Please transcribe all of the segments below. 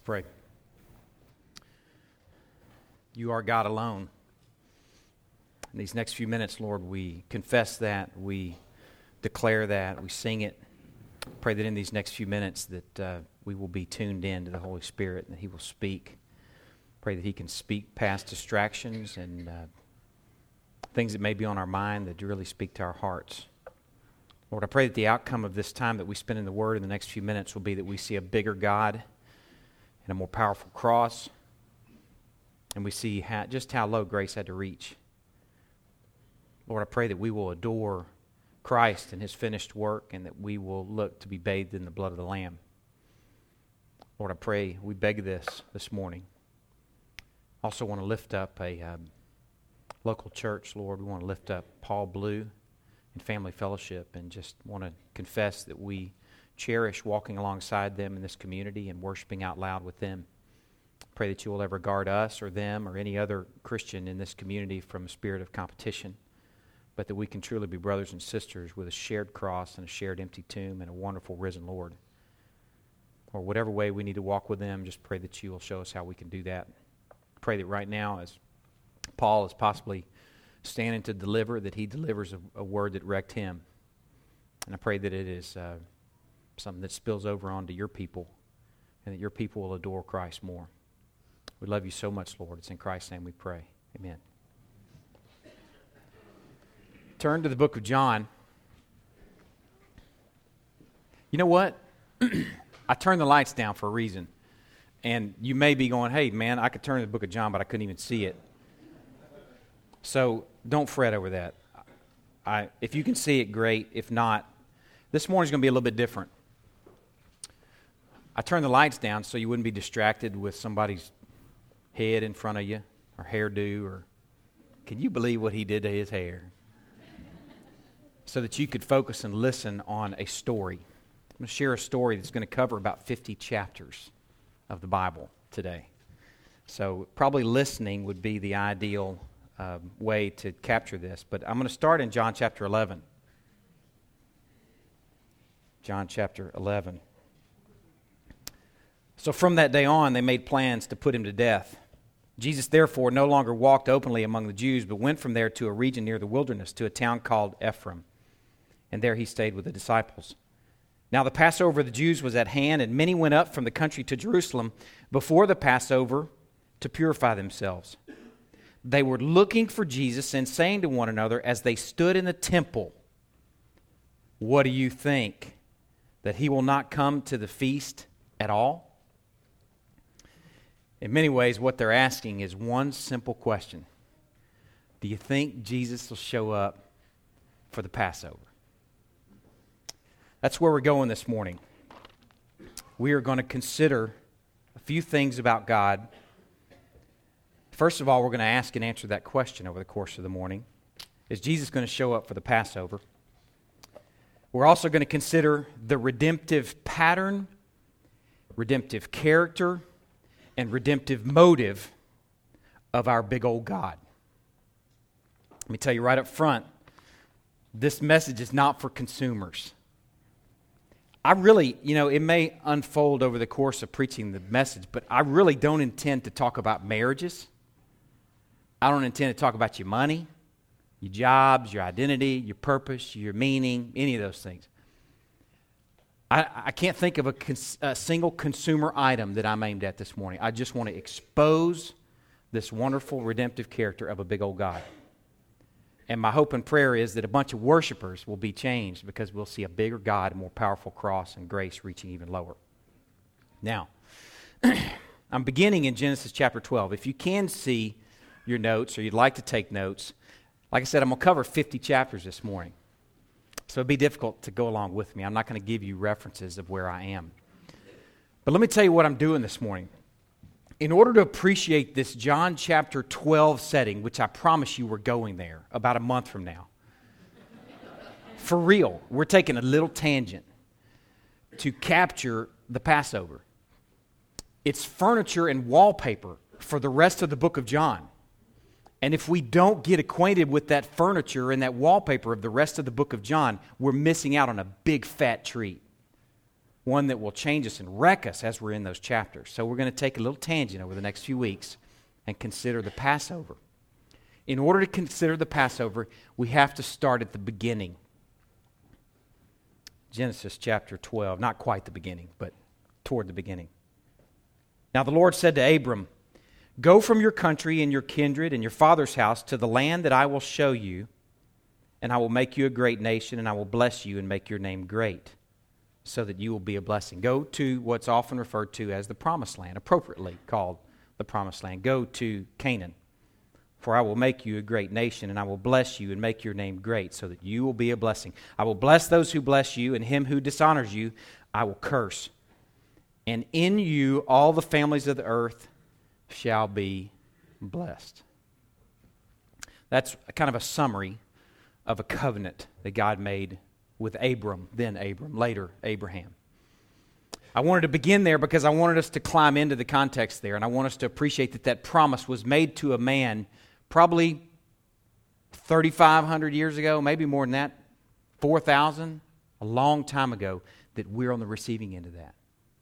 Pray. You are God alone. In these next few minutes, Lord, we confess that, we declare that, we sing it. Pray that in these next few minutes that we will be tuned in to the Holy Spirit and that He will speak. Pray that He can speak past distractions and things that may be on our mind that really speak to our hearts. Lord, I pray that the outcome of this time that we spend in the Word in the next few minutes will be that we see a bigger God and a more powerful cross, and we see just how low grace had to reach. Lord, I pray that we will adore Christ and His finished work, and that we will look to be bathed in the blood of the Lamb. Lord, I pray, we beg this morning. Also want to lift up a local church, Lord. We want to lift up Paul Blue and Family Fellowship, and just want to confess that we cherish walking alongside them in this community and worshiping out loud with them. Pray that you will ever guard us or them or any other Christian in this community from a spirit of competition, but that we can truly be brothers and sisters with a shared cross and a shared empty tomb and a wonderful risen Lord. Or whatever way we need to walk with them, just pray that you will show us how we can do that. Pray that right now, as Paul is possibly standing to deliver, that he delivers a word that wrecked him. And I pray that it is something that spills over onto your people, and that your people will adore Christ more. We love you so much, Lord. It's in Christ's name we pray. Amen. Turn to the book of John. You know what? I turned the lights down for a reason. And you may be going, hey, man, I could turn to the book of John, but I couldn't even see it. So don't fret over that. If you can see it, great. If not, this morning's going to be a little bit different. I turned the lights down so you wouldn't be distracted with somebody's head in front of you, or hairdo, or can you believe what he did to his hair? So that you could focus and listen on a story. I'm going to share a story that's going to cover about 50 chapters of the Bible today. So probably listening would be the ideal way to capture this. But I'm going to start in John chapter 11. John chapter 11. So from that day on, they made plans to put him to death. Jesus, therefore, no longer walked openly among the Jews, but went from there to a region near the wilderness, to a town called Ephraim. And there he stayed with the disciples. Now the Passover of the Jews was at hand, and many went up from the country to Jerusalem before the Passover to purify themselves. They were looking for Jesus and saying to one another as they stood in the temple, "What do you think? That he will not come to the feast at all?" In many ways, what they're asking is one simple question. Do you think Jesus will show up for the Passover? That's where we're going this morning. We are going to consider a few things about God. First of all, we're going to ask and answer that question over the course of the morning. Is Jesus going to show up for the Passover? We're also going to consider the redemptive pattern, redemptive character, and redemptive motive of our big old God. Let me tell you right up front, this message is not for consumers. I really, it may unfold over the course of preaching the message, but I really don't intend to talk about marriages. I don't intend to talk about your money, your jobs, your identity, your purpose, your meaning, any of those things. I can't think of a single consumer item that I'm aimed at this morning. I just want to expose this wonderful redemptive character of a big old God. And my hope and prayer is that a bunch of worshipers will be changed because we'll see a bigger God, a more powerful cross, and grace reaching even lower. Now, I'm beginning in Genesis chapter 12. If you can see your notes or you'd like to take notes, like I said, I'm going to cover 50 chapters this morning. So it'd be difficult to go along with me. I'm not going to give you references of where I am. But let me tell you what I'm doing this morning. In order to appreciate this John chapter 12 setting, which I promise you we're going there about a month from now, for real, we're taking a little tangent to capture the Passover. It's furniture and wallpaper for the rest of the book of John. And if we don't get acquainted with that furniture and that wallpaper of the rest of the book of John, we're missing out on a big fat treat. one that will change us and wreck us as we're in those chapters. So we're going to take a little tangent over the next few weeks and consider the Passover. In order to consider the Passover, we have to start at the beginning. Genesis chapter 12, not quite the beginning, but toward the beginning. Now the Lord said to Abram, "Go from your country and your kindred and your father's house to the land that I will show you, and I will make you a great nation, and I will bless you and make your name great, so that you will be a blessing." Go to what's often referred to as the Promised Land, appropriately called the Promised Land. Go to Canaan. "For I will make you a great nation, and I will bless you and make your name great, so that you will be a blessing. I will bless those who bless you, and him who dishonors you I will curse. And in you all the families of the earth shall be blessed." That's kind of a summary of a covenant that God made with Abram, then Abram, later Abraham. I wanted to begin there because I wanted us to climb into the context there, and I want us to appreciate that that promise was made to a man probably 3,500 years ago, maybe more than that, 4,000, a long time ago, that we're on the receiving end of that.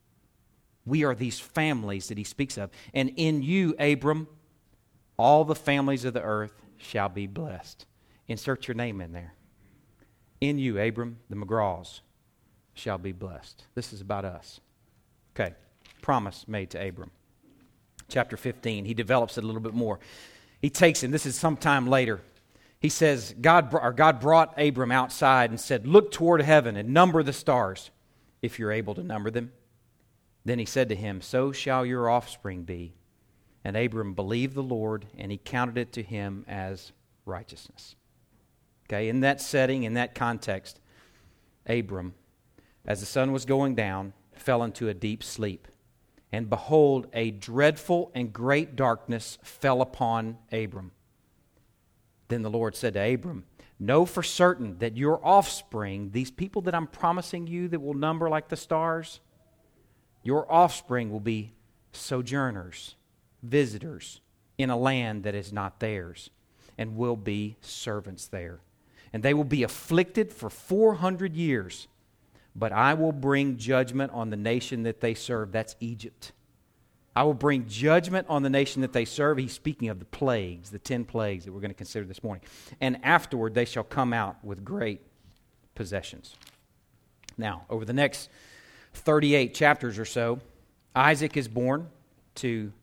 We are these families that he speaks of. "And in you, Abram, all the families of the earth shall be blessed." Insert your name in there. In you, Abram, the McGraws shall be blessed. This is about us. Okay, promise made to Abram. Chapter 15, he develops it a little bit more. He takes him, this is sometime later. He says, God brought Abram outside and said, "Look toward heaven and number the stars, if you're able to number them." Then he said to him, "So shall your offspring be." And Abram believed the Lord, and he counted it to him as righteousness. Okay, in that setting, in that context, Abram, as the sun was going down, fell into a deep sleep. And behold, a dreadful and great darkness fell upon Abram. Then the Lord said to Abram, "Know for certain that your offspring, these people that I'm promising you that will number like the stars, your offspring will be sojourners, visitors in a land that is not theirs, and will be servants there. And they will be afflicted for 400 years. But I will bring judgment on the nation that they serve." That's Egypt. "I will bring judgment on the nation that they serve." He's speaking of the plagues, the 10 plagues that we're going to consider this morning. "And afterward they shall come out with great possessions." Now, over the next 38 chapters or so, Isaac is born to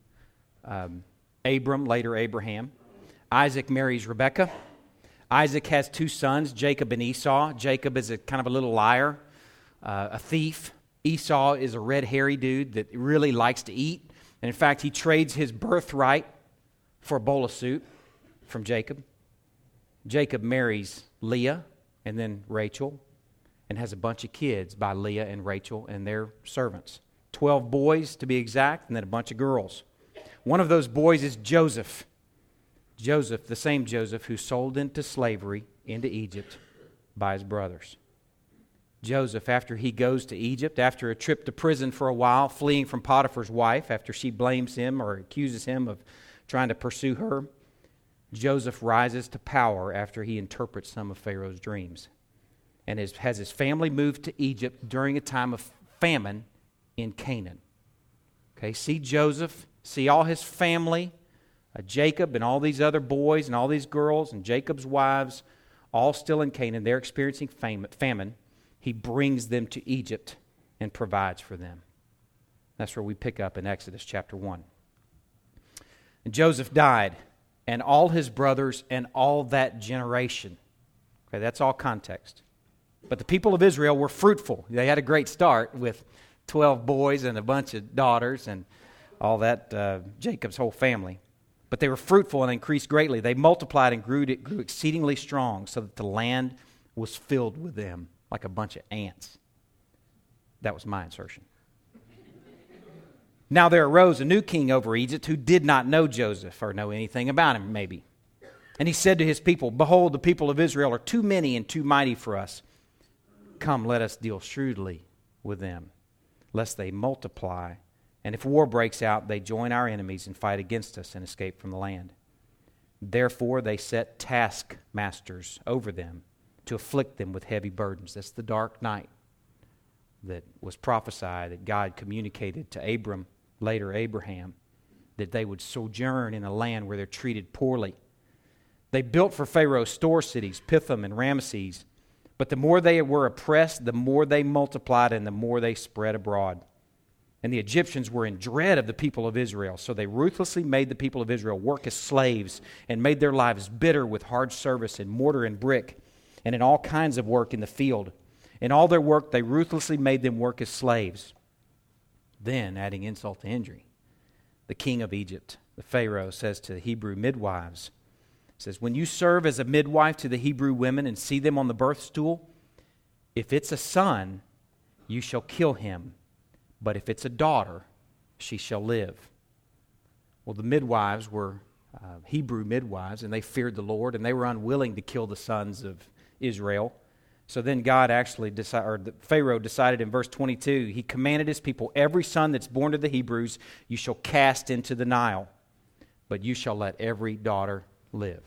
Abram, later Abraham. Isaac marries Rebekah. Isaac has 2 sons, Jacob and Esau. Jacob is a kind of a little liar, a thief. Esau is a red, hairy dude that really likes to eat. And in fact, he trades his birthright for a bowl of soup from Jacob. Jacob marries Leah and then Rachel and has a bunch of kids by Leah and Rachel and their servants. 12 boys to be exact, and then a bunch of girls. One of those boys is Joseph. Joseph, the same Joseph who sold into slavery into Egypt by his brothers. Joseph, after he goes to Egypt, after a trip to prison for a while, fleeing from Potiphar's wife, after she blames him or accuses him of trying to pursue her, Joseph rises to power after he interprets some of Pharaoh's dreams and has his family moved to Egypt during a time of famine in Canaan. Okay, see Joseph, see all his family, Jacob and all these other boys and all these girls and Jacob's wives, all still in Canaan. They're experiencing famine. He brings them to Egypt and provides for them. That's where we pick up in Exodus chapter 1. And Joseph died, and all his brothers and all that generation. Okay, that's all context. But the people of Israel were fruitful. They had a great start with 12 boys and a bunch of daughters and all that, Jacob's whole family. But they were fruitful and increased greatly. They multiplied and grew exceedingly strong, so that the land was filled with them like a bunch of ants. That was my insertion. Now there arose a new king over Egypt who did not know Joseph or know anything about him, maybe. And he said to his people, "Behold, the people of Israel are too many and too mighty for us. Come, let us deal shrewdly with them, lest they multiply. And if war breaks out, they join our enemies and fight against us and escape from the land." Therefore they set taskmasters over them to afflict them with heavy burdens. That's the dark night. that was prophesied, that God communicated to Abram, later Abraham, that they would sojourn in a land where they're treated poorly. They built for Pharaoh store cities, Pithom and Ramesses, but the more they were oppressed, the more they multiplied and the more they spread abroad. And the Egyptians were in dread of the people of Israel, so they ruthlessly made the people of Israel work as slaves and made their lives bitter with hard service in mortar and brick and in all kinds of work in the field. In all their work, they ruthlessly made them work as slaves. Then, adding insult to injury, the king of Egypt, the Pharaoh, says to the Hebrew midwives, says, when you serve as a midwife to the Hebrew women and see them on the birth stool, if it's a son, you shall kill him. But if it's a daughter, she shall live. Well, the midwives were Hebrew midwives, and they feared the Lord, and they were unwilling to kill the sons of Israel. So then God actually Pharaoh decided in verse 22, he commanded his people, every son that's born to the Hebrews, you shall cast into the Nile, but you shall let every daughter live.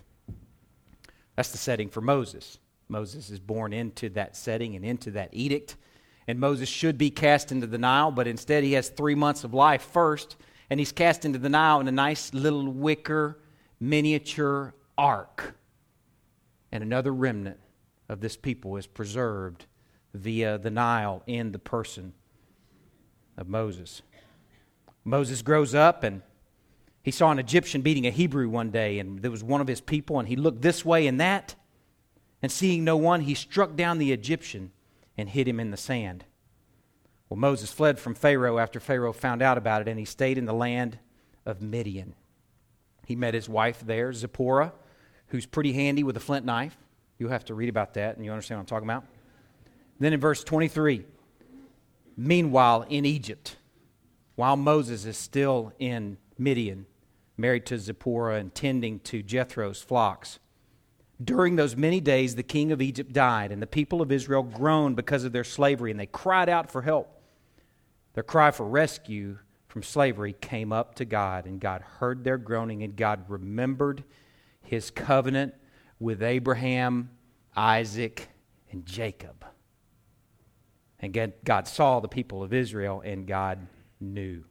That's the setting for Moses. Moses is born into that setting and into that edict. And Moses should be cast into the Nile, but instead he has 3 months of life first, and he's cast into the Nile in a nice little wicker miniature ark. And another remnant of this people is preserved via the Nile in the person of Moses. Moses grows up, and he saw an Egyptian beating a Hebrew one day, and there was one of his people, and he looked this way and that, and seeing no one, he struck down the Egyptian and hid him in the sand. Well, Moses fled from Pharaoh after Pharaoh found out about it, and he stayed in the land of Midian. He met his wife there, Zipporah, who's pretty handy with a flint knife. You'll have to read about that, and you understand what I'm talking about. Then in verse 23, meanwhile in Egypt, while Moses is still in Midian, married to Zipporah and tending to Jethro's flocks, during those many days, the king of Egypt died, and the people of Israel groaned because of their slavery, and they cried out for help. Their cry for rescue from slavery came up to God, and God heard their groaning, and God remembered his covenant with Abraham, Isaac, and Jacob. And God saw the people of Israel, and God knew.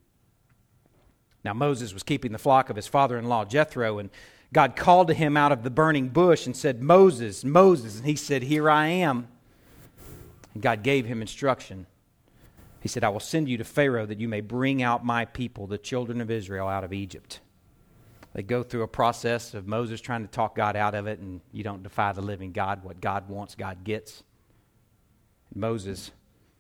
Now Moses was keeping the flock of his father-in-law Jethro, and God called to him out of the burning bush and said, Moses, Moses. And he said, here I am. And God gave him instruction. He said, I will send you to Pharaoh that you may bring out my people, the children of Israel, out of Egypt. They go through a process of Moses trying to talk God out of it, and you don't defy the living God. What God wants, God gets. And Moses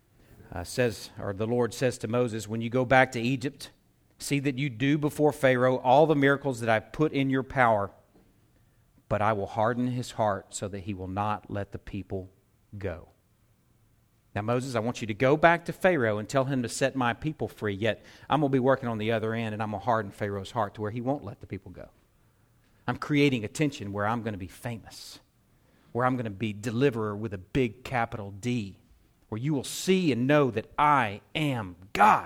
the Lord says to Moses, when you go back to Egypt, see that you do before Pharaoh all the miracles that I've put in your power, but I will harden his heart so that he will not let the people go. Now, Moses, I want you to go back to Pharaoh and tell him to set my people free, yet I'm going to be working on the other end, and I'm going to harden Pharaoh's heart to where he won't let the people go. I'm creating a tension where I'm going to be famous, where I'm going to be deliverer with a big capital D, where you will see and know that I am God.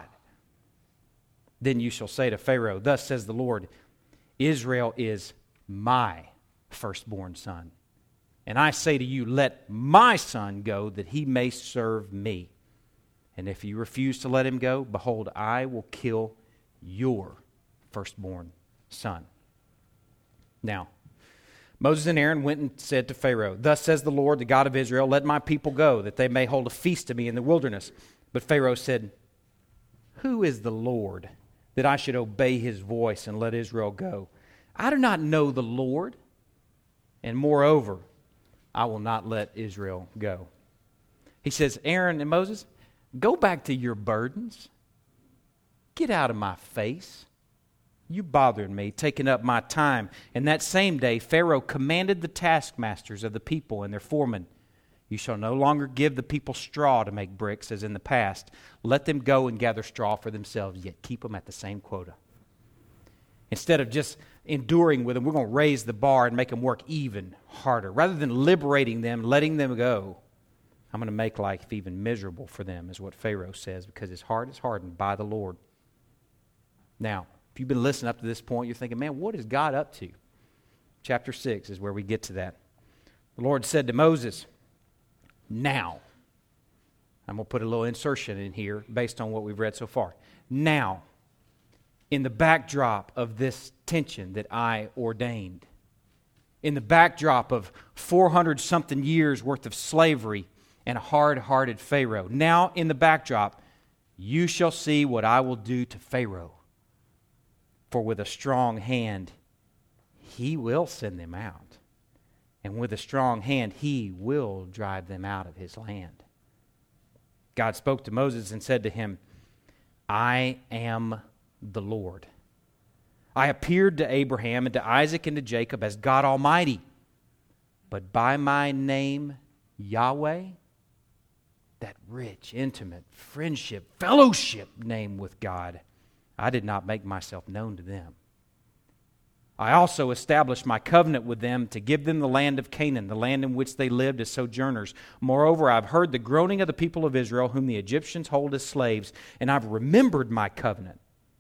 Then you shall say to Pharaoh, thus says the Lord, Israel is my firstborn son. And I say to you, let my son go that he may serve me. And if you refuse to let him go, behold, I will kill your firstborn son. Now, Moses and Aaron went and said to Pharaoh, thus says the Lord, the God of Israel, let my people go, that they may hold a feast to me in the wilderness. But Pharaoh said, who is the Lord, that I should obey his voice and let Israel go? I do not know the Lord, and moreover, I will not let Israel go. He says, Aaron and Moses, go back to your burdens. Get out of my face. You bothered me, taking up my time. And that same day, Pharaoh commanded the taskmasters of the people and their foremen, you shall no longer give the people straw to make bricks as in the past. Let them go and gather straw for themselves, yet keep them at the same quota. Instead of just enduring with them, we're going to raise the bar and make them work even harder. Rather than liberating them, letting them go, I'm going to make life even miserable for them, is what Pharaoh says, because his heart is hardened by the Lord. Now, if you've been listening up to this point, you're thinking, man, what is God up to? Chapter 6 is where we get to that. The Lord said to Moses, now, I'm going to put a little insertion in here based on what we've read so far. Now, in the backdrop of this tension that I ordained, in the backdrop of 400-something years worth of slavery and a hard-hearted Pharaoh, now in the backdrop, you shall see what I will do to Pharaoh. For with a strong hand, he will send them out. And with a strong hand, he will drive them out of his land. God spoke to Moses and said to him, I am the Lord. I appeared to Abraham and to Isaac and to Jacob as God Almighty. But by my name, Yahweh, that rich, intimate, friendship, fellowship name with God, I did not make myself known to them. I also established my covenant with them to give them the land of Canaan, the land in which they lived as sojourners. Moreover, I've heard the groaning of the people of Israel, whom the Egyptians hold as slaves, and I've remembered my covenant.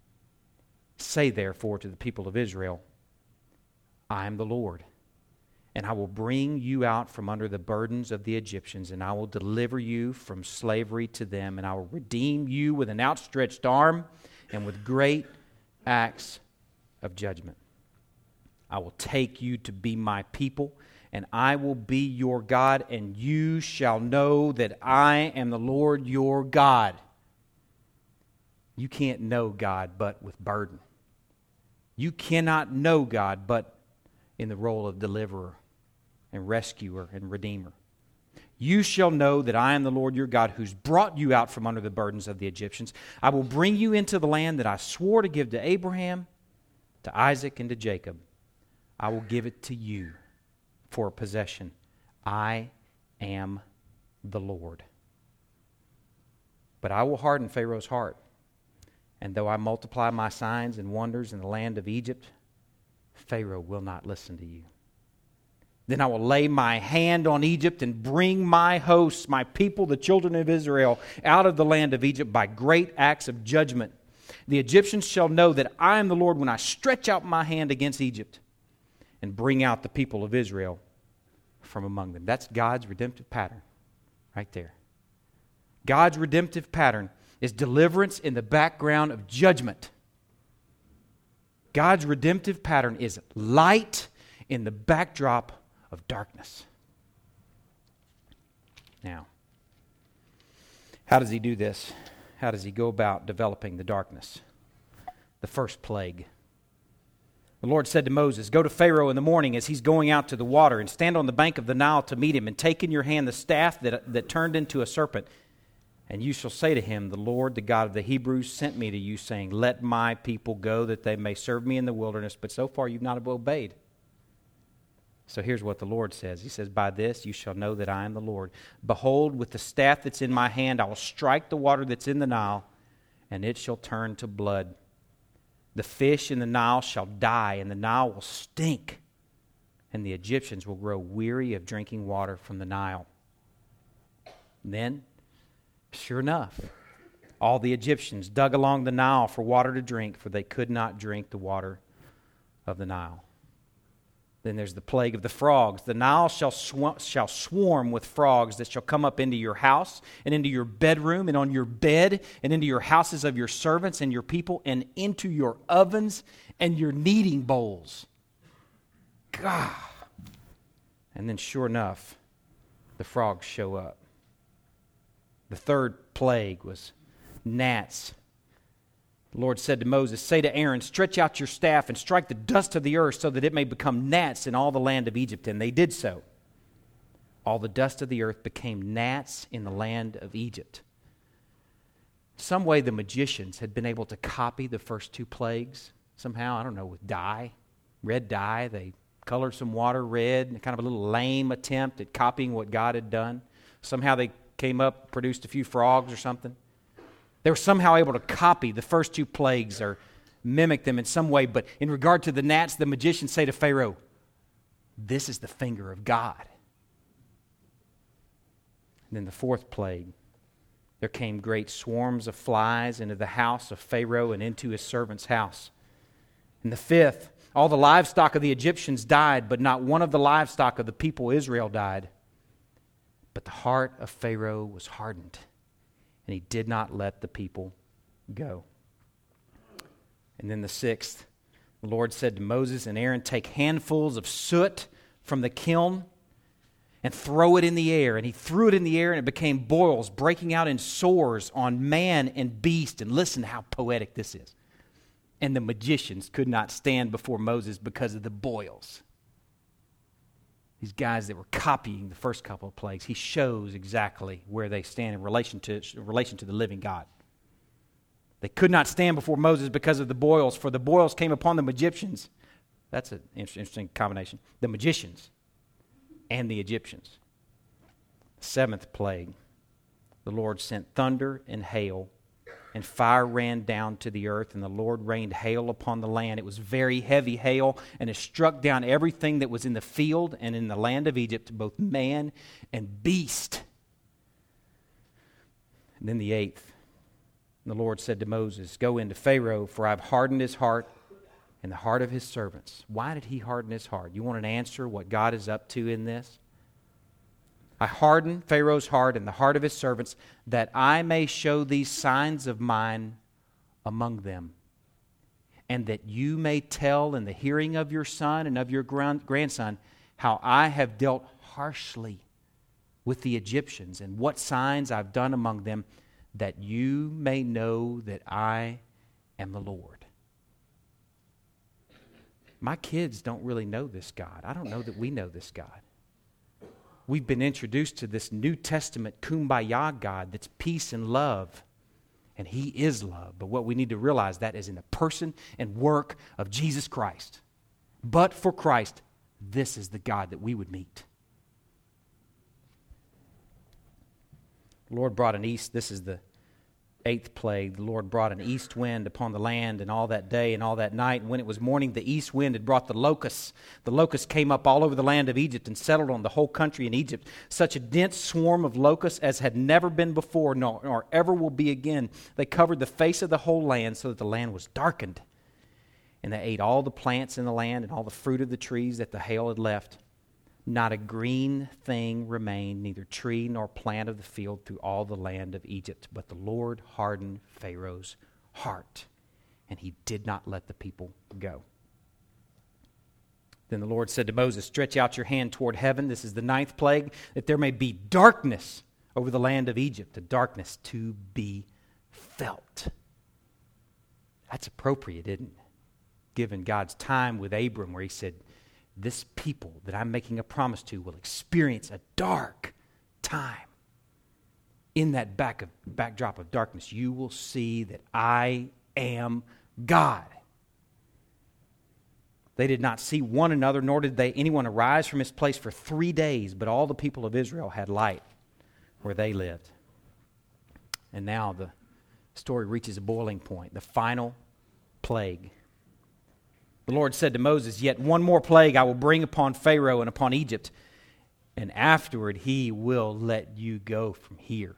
Say therefore to the people of Israel, I am the Lord, and I will bring you out from under the burdens of the Egyptians, and I will deliver you from slavery to them, and I will redeem you with an outstretched arm and with great acts of judgment. I will take you to be my people, and I will be your God, and you shall know that I am the Lord your God. You can't know God but with burden. You cannot know God but in the role of deliverer and rescuer and redeemer. You shall know that I am the Lord your God, who's brought you out from under the burdens of the Egyptians. I will bring you into the land that I swore to give to Abraham, to Isaac, and to Jacob. I will give it to you for a possession. I am the Lord. But I will harden Pharaoh's heart, and though I multiply my signs and wonders in the land of Egypt, Pharaoh will not listen to you. Then I will lay my hand on Egypt and bring my hosts, my people, the children of Israel, out of the land of Egypt by great acts of judgment. The Egyptians shall know that I am the Lord when I stretch out my hand against Egypt and bring out the people of Israel from among them. That's God's redemptive pattern right there. God's redemptive pattern is deliverance in the background of judgment. God's redemptive pattern is light in the backdrop of darkness. Now, how does he do this? How does he go about developing the darkness? The first plague. The Lord said to Moses, go to Pharaoh in the morning as he's going out to the water, and stand on the bank of the Nile to meet him, and take in your hand the staff that turned into a serpent. And you shall say to him, the Lord, the God of the Hebrews, sent me to you, saying, let my people go, that they may serve me in the wilderness. But so far you've not obeyed. So here's what the Lord says. He says, by this you shall know that I am the Lord. Behold, with the staff that's in my hand, I will strike the water that's in the Nile, and it shall turn to blood. The fish in the Nile shall die, and the Nile will stink, and the Egyptians will grow weary of drinking water from the Nile. Then, sure enough, all the Egyptians dug along the Nile for water to drink, for they could not drink the water of the Nile. Then there's the plague of the frogs. The Nile shall swarm with frogs that shall come up into your house and into your bedroom and on your bed and into your houses of your servants and your people and into your ovens and your kneading bowls. God. And then sure enough, the frogs show up. The third plague was gnats. The Lord said to Moses, say to Aaron, stretch out your staff and strike the dust of the earth so that it may become gnats in all the land of Egypt. And they did so. All the dust of the earth became gnats in the land of Egypt. Some way the magicians had been able to copy the first two plagues somehow, I don't know, with dye, red dye. They colored some water red, kind of a little lame attempt at copying what God had done. Somehow they came up, produced a few frogs or something. They were somehow able to copy the first two plagues or mimic them in some way. But in regard to the gnats, the magicians say to Pharaoh, this is the finger of God. And then the fourth plague, there came great swarms of flies into the house of Pharaoh and into his servant's house. And the fifth, all the livestock of the Egyptians died, but not one of the livestock of the people Israel died. But the heart of Pharaoh was hardened, and he did not let the people go. And then the 6th, the Lord said to Moses and Aaron, take handfuls of soot from the kiln and throw it in the air. And he threw it in the air, and it became boils, breaking out in sores on man and beast. And listen to how poetic this is. And the magicians could not stand before Moses because of the boils. These guys that were copying the first couple of plagues, he shows exactly where they stand in relation to the living God. They could not stand before Moses because of the boils, for the boils came upon the Egyptians. That's an interesting combination. The magicians and the Egyptians. 7th plague, the Lord sent thunder and hail, and fire ran down to the earth, and the Lord rained hail upon the land. It was very heavy hail, and it struck down everything that was in the field and in the land of Egypt, both man and beast. And then the 8th, the Lord said to Moses, go into Pharaoh, for I have hardened his heart and the heart of his servants. Why did he harden his heart? You want an answer what God is up to in this? I harden Pharaoh's heart and the heart of his servants, that I may show these signs of mine among them, and that you may tell in the hearing of your son and of your grandson how I have dealt harshly with the Egyptians, and what signs I've done among them, that you may know that I am the Lord. My kids don't really know this God. I don't know that we know this God. We've been introduced to this New Testament kumbaya God that's peace and love. And he is love. But what we need to realize, that is in the person and work of Jesus Christ. But for Christ, this is the God that we would meet. The Lord brought an east, this is the 8th plague. The Lord brought an east wind upon the land, and all that day and all that night. And when it was morning, the east wind had brought the locusts. The locusts came up all over the land of Egypt and settled on the whole country in Egypt. Such a dense swarm of locusts as had never been before, nor ever will be again. They covered the face of the whole land, so that the land was darkened. And they ate all the plants in the land and all the fruit of the trees that the hail had left. Not a green thing remained, neither tree nor plant of the field through all the land of Egypt. But the Lord hardened Pharaoh's heart, and he did not let the people go. Then the Lord said to Moses, stretch out your hand toward heaven. This is the 9th plague, that there may be darkness over the land of Egypt, a darkness to be felt. That's appropriate, isn't it? Given God's time with Abram, where he said, this people that I'm making a promise to will experience a dark time. In that backdrop of darkness, you will see that I am God. They did not see one another, nor did anyone arise from his place for 3 days, but all the people of Israel had light where they lived. And now the story reaches a boiling point, the final plague. The Lord said to Moses, yet one more plague I will bring upon Pharaoh and upon Egypt, and afterward he will let you go from here.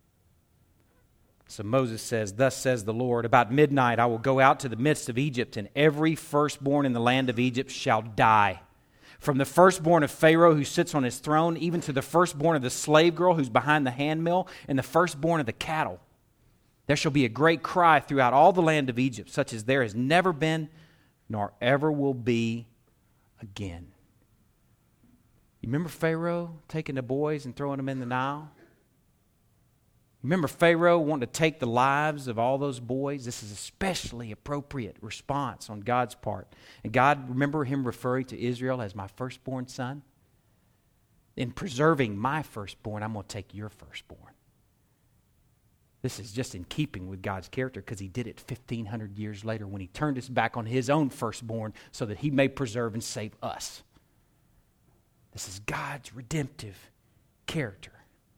So Moses says, thus says the Lord, about midnight I will go out to the midst of Egypt, and every firstborn in the land of Egypt shall die. From the firstborn of Pharaoh who sits on his throne, even to the firstborn of the slave girl who's behind the handmill, and the firstborn of the cattle. There shall be a great cry throughout all the land of Egypt, such as there has never been, nor ever will be again. You remember Pharaoh taking the boys and throwing them in the Nile? Remember Pharaoh wanting to take the lives of all those boys? This is especially appropriate response on God's part. And God, remember him referring to Israel as my firstborn son? In preserving my firstborn, I'm going to take your firstborn. This is just in keeping with God's character, because he did it 1,500 years later when he turned his back on his own firstborn so that he may preserve and save us. This is God's redemptive character.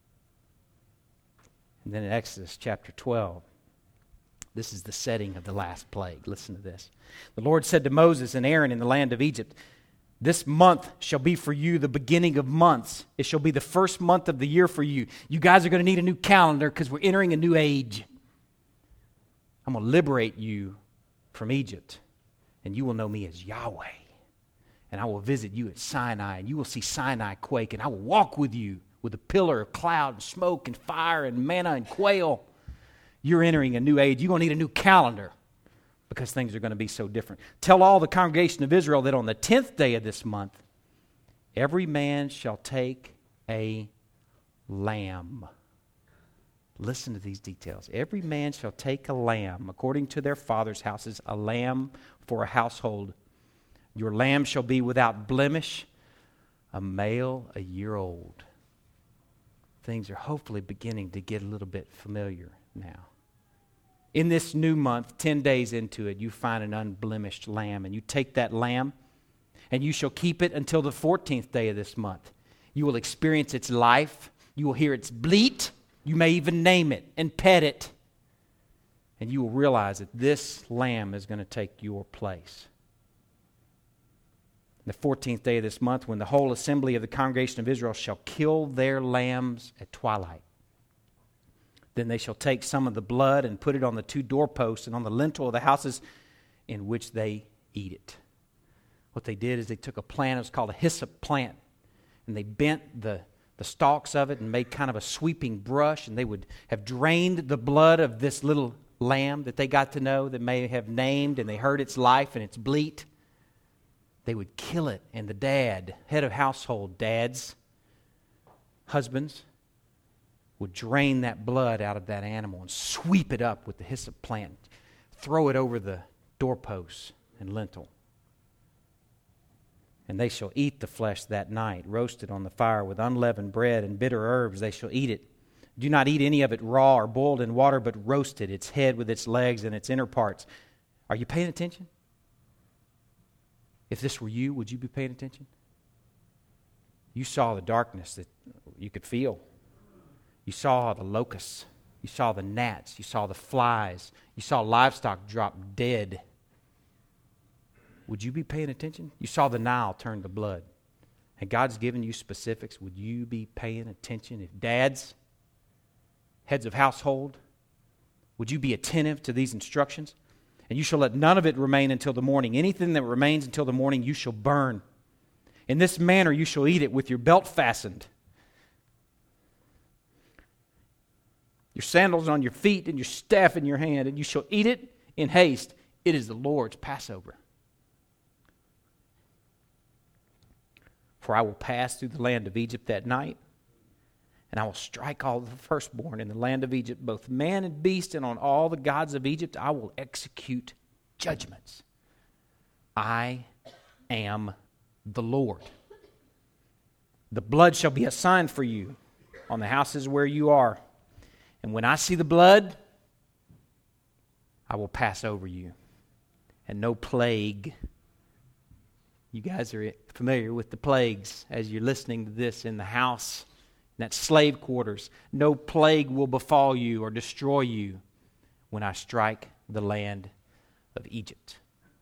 And then in Exodus chapter 12, this is the setting of the last plague. Listen to this. The Lord said to Moses and Aaron in the land of Egypt, this month shall be for you the beginning of months. It shall be the first month of the year for you. You guys are going to need a new calendar because we're entering a new age. I'm going to liberate you from Egypt, and you will know me as Yahweh. And I will visit you at Sinai, and you will see Sinai quake, and I will walk with you with a pillar of cloud and smoke and fire and manna and quail. You're entering a new age. You're going to need a new calendar because things are going to be so different. Tell all the congregation of Israel that on the 10th day of this month, every man shall take a lamb. Listen to these details. Every man shall take a lamb, according to their father's houses, a lamb for a household. Your lamb shall be without blemish, a male, a year old. Things are hopefully beginning to get a little bit familiar now. In this new month, 10 days into it, you find an unblemished lamb, and you take that lamb, and you shall keep it until the 14th day of this month. You will experience its life. You will hear its bleat. You may even name it and pet it. And you will realize that this lamb is going to take your place. The 14th day of this month, when the whole assembly of the congregation of Israel shall kill their lambs at twilight. Then they shall take some of the blood and put it on the 2 doorposts and on the lintel of the houses in which they eat it. What they did is they took a plant, it was called a hyssop plant, and they bent the stalks of it and made kind of a sweeping brush, and they would have drained the blood of this little lamb that they got to know, that may have named, and they heard its life and its bleat. They would kill it, and the dad, head of household, dads, husbands, would drain that blood out of that animal and sweep it up with the hyssop plant, throw it over the doorposts and lintel. And they shall eat the flesh that night, roasted on the fire with unleavened bread and bitter herbs. They shall eat it. Do not eat any of it raw or boiled in water, but roasted, its head with its legs and its inner parts. Are you paying attention? If this were you, would you be paying attention? You saw the darkness that you could feel. You saw the locusts. You saw the gnats. You saw the flies. You saw livestock drop dead. Would you be paying attention? You saw the Nile turn to blood. And God's given you specifics. Would you be paying attention? If dads, heads of household, would you be attentive to these instructions? And you shall let none of it remain until the morning. Anything that remains until the morning you shall burn. In this manner you shall eat it with your belt fastened, your sandals on your feet, and your staff in your hand, and you shall eat it in haste. It is the Lord's Passover. For I will pass through the land of Egypt that night, and I will strike all the firstborn in the land of Egypt, both man and beast, and on all the gods of Egypt I will execute judgments. I am the Lord. The blood shall be a sign for you on the houses where you are. And when I see the blood, I will pass over you. And no plague. You guys are familiar with the plagues as you're listening to this in the house, in that slave quarters. No plague will befall you or destroy you when I strike the land of Egypt.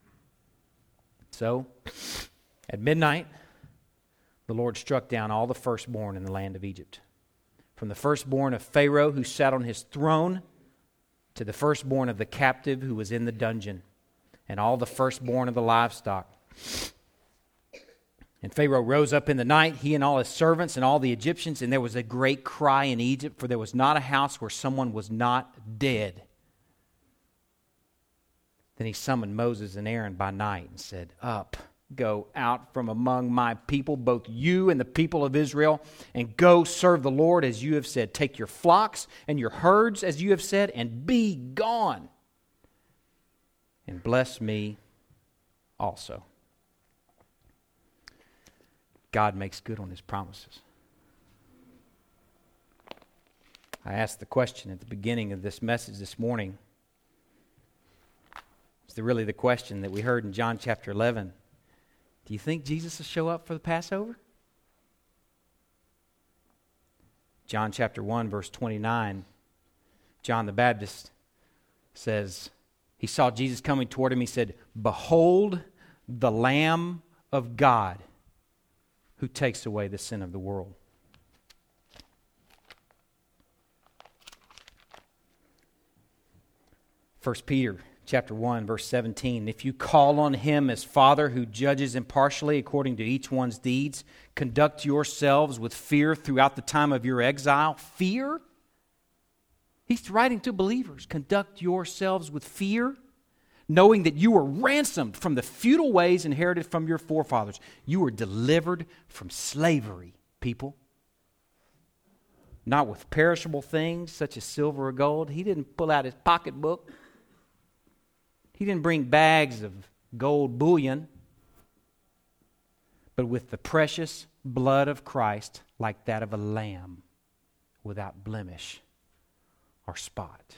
So, at midnight, the Lord struck down all the firstborn in the land of Egypt. From the firstborn of Pharaoh who sat on his throne to the firstborn of the captive who was in the dungeon, and all the firstborn of the livestock. And Pharaoh rose up in the night, he and all his servants and all the Egyptians, and there was a great cry in Egypt, for there was not a house where someone was not dead. Then he summoned Moses and Aaron by night and said, "Up, go out from among my people, both you and the people of Israel, and go serve the Lord as you have said. Take your flocks and your herds as you have said, and be gone. And bless me also." God makes good on his promises. I asked the question at the beginning of this message this morning. It's really the question that we heard in John chapter 11. Do you think Jesus will show up for the Passover? John chapter 1, verse 29, John the Baptist says, he saw Jesus coming toward him. He said, "Behold the Lamb of God who takes away the sin of the world." First Peter chapter 1, verse 17, "If you call on him as Father who judges impartially according to each one's deeds, conduct yourselves with fear throughout the time of your exile." Fear? He's writing to believers. Conduct yourselves with fear, knowing that you were ransomed from the futile ways inherited from your forefathers. You were delivered from slavery, people. Not with perishable things such as silver or gold. He didn't pull out his pocketbook. He didn't bring bags of gold bullion. But with the precious blood of Christ, like that of a lamb, without blemish or spot.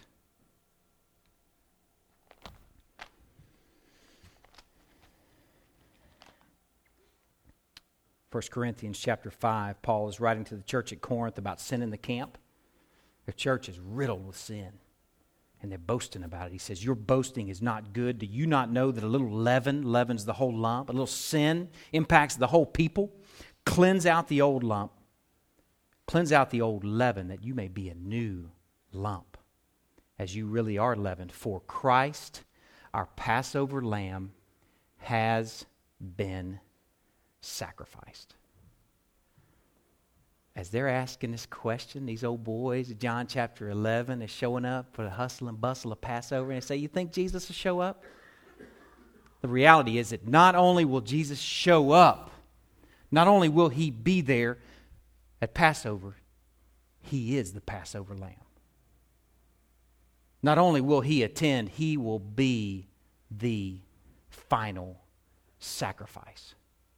First Corinthians chapter 5, Paul is writing to the church at Corinth about sin in the camp. The church is riddled with sin, and they're boasting about it. He says, your boasting is not good. Do you not know that a little leaven leavens the whole lump? A little sin impacts the whole people. Cleanse out the old lump. Cleanse out the old leaven, that you may be a new lump, as you really are leavened. For Christ, our Passover lamb, has been sacrificed. As they're asking this question, these old boys, John chapter 11, is showing up for the hustle and bustle of Passover, and they say, you think Jesus will show up? The reality is that not only will Jesus show up, not only will he be there at Passover, he is the Passover lamb. Not only will he attend, he will be the final sacrifice.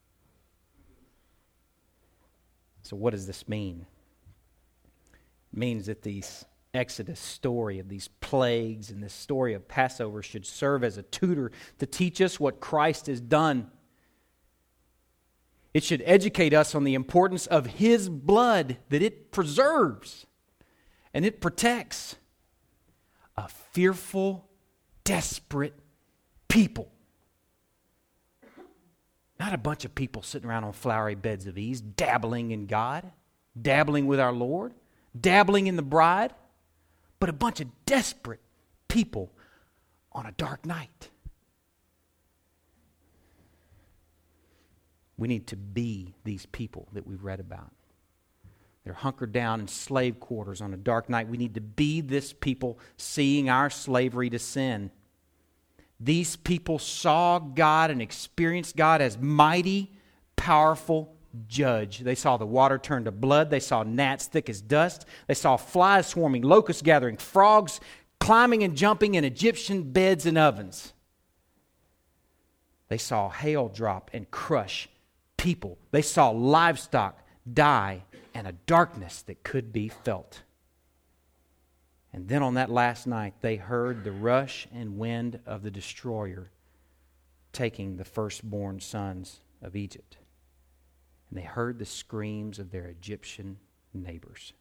So what does this mean? It means that these Exodus story of these plagues and this story of Passover should serve as a tutor to teach us what Christ has done. It should educate us on the importance of his blood, that it preserves and it protects a fearful, desperate people. Not a bunch of people sitting around on flowery beds of ease, dabbling in God, dabbling with our Lord, dabbling in the bride, but a bunch of desperate people on a dark night. We need to be these people that we've read about. They're hunkered down in slave quarters on a dark night. We need to be this people seeing our slavery to sin. These people saw God and experienced God as mighty, powerful judge. They saw the water turn to blood. They saw gnats thick as dust. They saw flies swarming, locusts gathering, frogs climbing and jumping in Egyptian beds and ovens. They saw hail drop and crush people. They saw livestock die and a darkness that could be felt. And then on that last night, they heard the rush and wind of the destroyer taking the firstborn sons of Egypt. And they heard the screams of their Egyptian neighbors.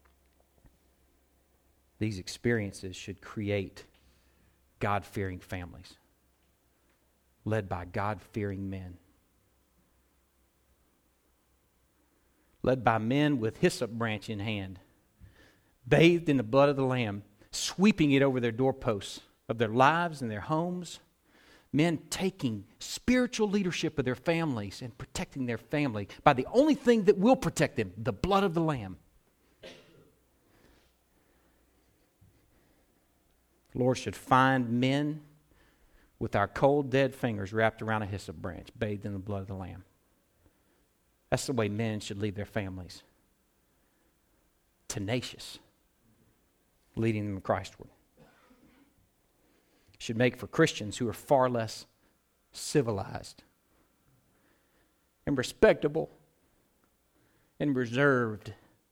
These experiences should create God-fearing families, led by God-fearing men. Led by men with hyssop branch in hand, bathed in the blood of the Lamb, sweeping it over their doorposts of their lives and their homes. Men taking spiritual leadership of their families and protecting their family by the only thing that will protect them, the blood of the Lamb. The Lord should find men with our cold, dead fingers wrapped around a hyssop branch, bathed in the blood of the Lamb. That's the way men should lead their families. Tenacious, leading them Christward. Should make for Christians who are far less civilized and respectable and reserved.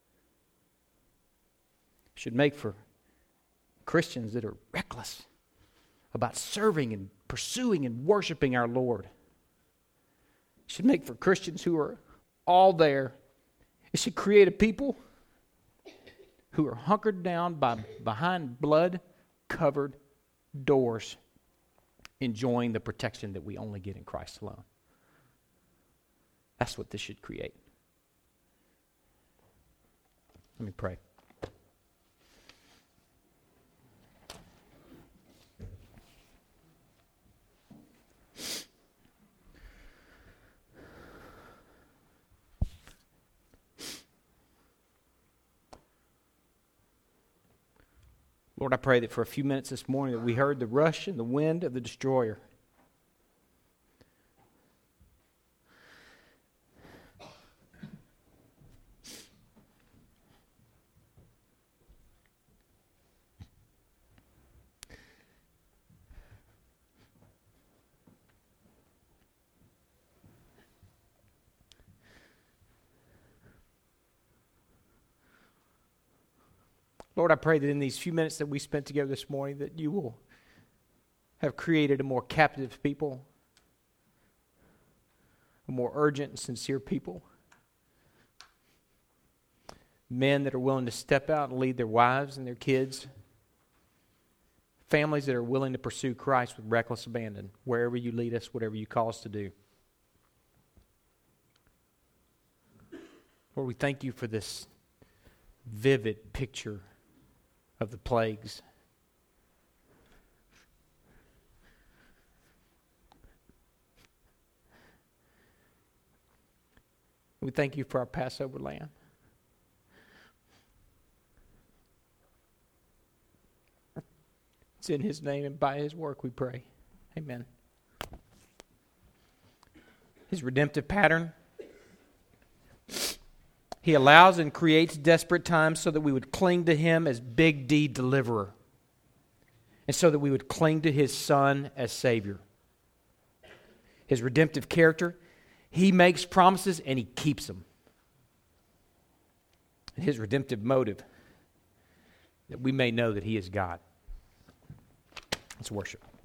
Should make for Christians that are reckless about serving and pursuing and worshiping our Lord. Should make for Christians who are all there. It should create a people who are hunkered down behind blood-covered doors, enjoying the protection that we only get in Christ alone. That's what this should create. Let me pray. Lord, I pray that for a few minutes this morning that we heard the rush and the wind of the destroyer. Lord, I pray that in these few minutes that we spent together this morning that you will have created a more captive people, a more urgent and sincere people, men that are willing to step out and lead their wives and their kids, families that are willing to pursue Christ with reckless abandon, wherever you lead us, whatever you call us to do. Lord, we thank you for this vivid picture of the plagues. We thank you for our Passover lamb. It's in his name and by his work we pray. Amen. His redemptive pattern. He allows and creates desperate times so that we would cling to him as Big D deliverer. And so that we would cling to his Son as Savior. His redemptive character, he makes promises and he keeps them. And his redemptive motive, that we may know that he is God. Let's worship.